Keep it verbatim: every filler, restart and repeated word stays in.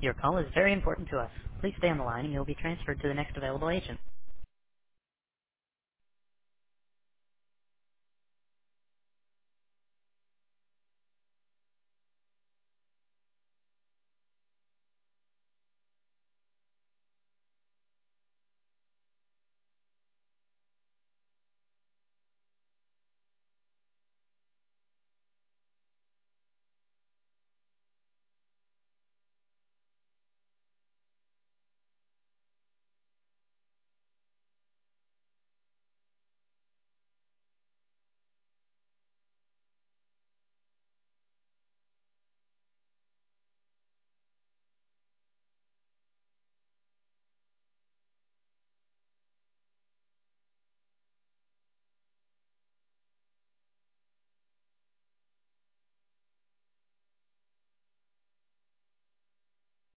Your call is very important to us. Please stay on the line and you'll be transferred to the next available agent.